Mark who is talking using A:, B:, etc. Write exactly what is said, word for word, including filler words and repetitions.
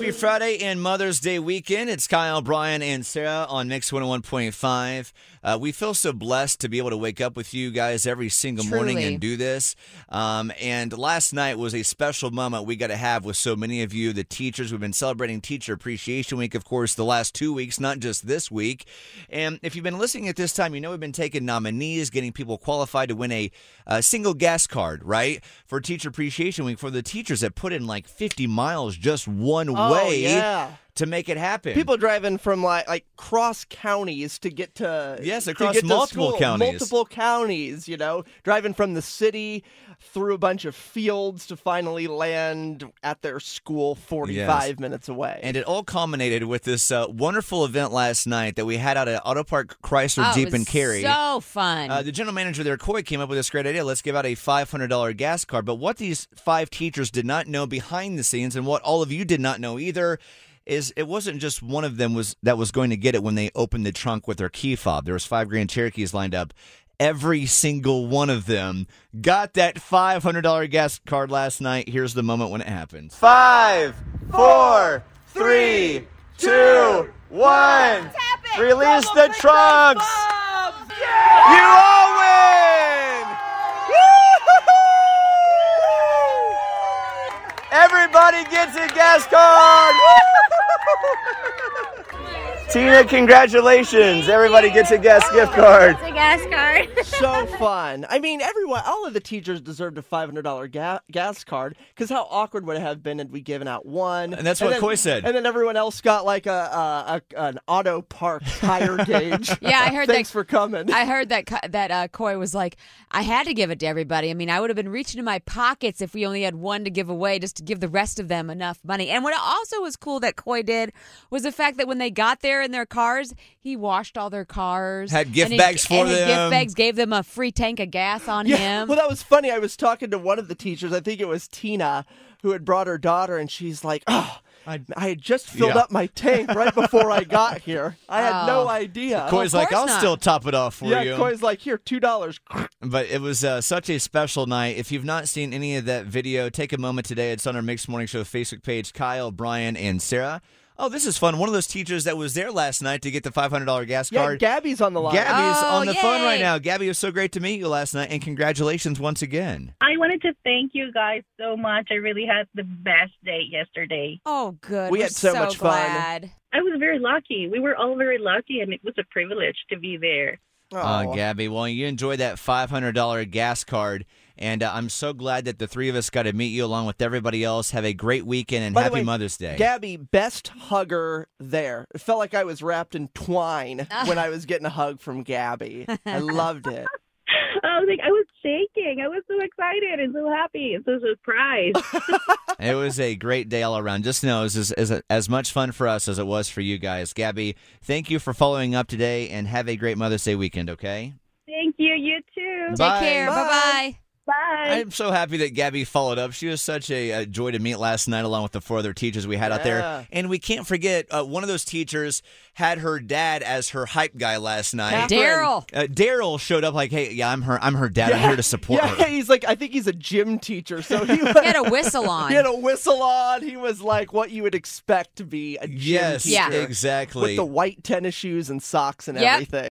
A: Happy Friday and Mother's Day weekend. It's Kyle, Brian, and Sarah on Mix one oh one point five. Uh, we feel so blessed to be able to wake up with you guys every single
B: Truly.
A: morning and do this. Um, and last night was a special moment we got to have with so many of you, the teachers. We've been celebrating Teacher Appreciation Week, of course, the last two weeks, not just this week. And if you've been listening at this time, you know we've been taking nominees, getting people qualified to win a, a single gas card, right, for Teacher Appreciation Week for the teachers that put in like fifty miles just one
C: Oh,
A: way
C: yeah.
A: to make it happen.
C: People driving from like like cross counties to get to
A: Yes,
C: to
A: across
C: get to
A: multiple
C: school.
A: counties.
C: multiple counties. You know, driving from the city through a bunch of fields to finally land at their school forty-five
A: Yes.
C: minutes away.
A: And it all culminated with this uh, wonderful event last night that we had out at Auto Park Chrysler
B: Oh,
A: Jeep
B: it was
A: and Cary.
B: so fun.
A: Uh, the general manager there, Coy, came up with this great idea. Let's give out a five hundred dollars gas card. But what these five teachers did not know behind the scenes, and what all of you did not know either, is it wasn't just one of them was that was going to get it when they opened the trunk with their key fob. There was five Grand Cherokees lined up. Every single one of them got that five hundred dollars gas card last night. Here's the moment when it happens. Five, four, three, two, one. Release the trunks. You all win! Everybody gets a gas card! Tina, congratulations. Everybody gets a gas gift card.
D: It's a gas card.
C: So fun. I mean, everyone, all of the teachers deserved a five hundred dollars ga- gas card, because how awkward would it have been had we given out one?
A: And that's what
C: then,
A: Coy said.
C: And then everyone else got like a, a, a an auto park tire gauge.
B: Yeah, I heard
C: Thanks
B: that.
C: for coming.
B: I heard that Co- that uh, Coy was like, I had to give it to everybody. I mean, I would have been reaching in my pockets if we only had one to give away, just to give the rest of them enough money. And what also was cool that Coy did was the fact that when they got there in their cars, he washed all their cars.
A: Had gift
B: and he-
A: bags for
B: and had
A: them.
B: gift bags, gave them a free tank of gas on
C: Yeah,
B: him.
C: well, that was funny. I was talking to one of the teachers. I think it was Tina, who had brought her daughter, and she's like, "Oh, I, I had just filled
A: Yeah.
C: up my tank right before I got here. I had no
B: Oh.
C: idea."
A: Coy's
B: of
A: like,
B: course
A: I'll
B: not.
A: still top it off for
C: yeah,
A: you.
C: Coy's like, "Here, two dollars."
A: But it was uh, such a special night. If you've not seen any of that video, take a moment today. It's on our Mixed Morning Show Facebook page. Kyle, Brian, and Sarah. Oh, this is fun. One of those teachers that was there last night to get the five hundred dollars gas
C: Yeah,
A: card.
C: Gabby's on the line.
A: Gabby's
B: Oh,
A: on the phone
B: yay.
A: right now. Gabby, it was so great to meet you last night, and congratulations once again.
D: I wanted to thank you guys so much. I really had the best day yesterday.
B: Oh, good.
C: We
B: We're
C: had so much fun.
B: glad.
D: I was very lucky. We were all very lucky, and it was a privilege to be there.
A: Uh,
C: Aw.
A: Gabby, well, you enjoyed that five hundred dollars gas card, and uh, I'm so glad that the three of us got to meet you along with everybody else. Have a great weekend, and
C: By the
A: happy
C: way,
A: Mother's Day.
C: Gabby, best hugger there. It felt like I was wrapped in twine when I was getting a hug from Gabby. I loved it.
D: I was like, I was shaking. I was so excited and so happy and so surprised.
A: It was a great day all around. Just know it was as, as, as much fun for us as it was for you guys. Gabby, thank you for following up today, and have a great Mother's Day weekend, okay?
D: Thank you. You too.
B: Take
A: Bye.
B: care.
C: Bye.
B: Bye-bye.
D: Bye.
A: I'm so happy that Gabby followed up. She was such a, a joy to meet last night, along with the four other teachers we had out
C: Yeah.
A: there. And we can't forget, uh, one of those teachers had her dad as her hype guy last night.
C: Catherine.
B: Daryl.
A: Uh, Daryl showed up like, hey, yeah, I'm her I'm her dad. I'm here to support
C: yeah,
A: her.
C: he's like, I think he's a gym teacher, so he,
B: He had a whistle on.
C: he had a whistle on. He was like what you would expect to be a gym
A: Yes,
C: teacher.
B: Yeah.
A: exactly.
C: With the white tennis shoes and socks and
B: Yep.
C: everything.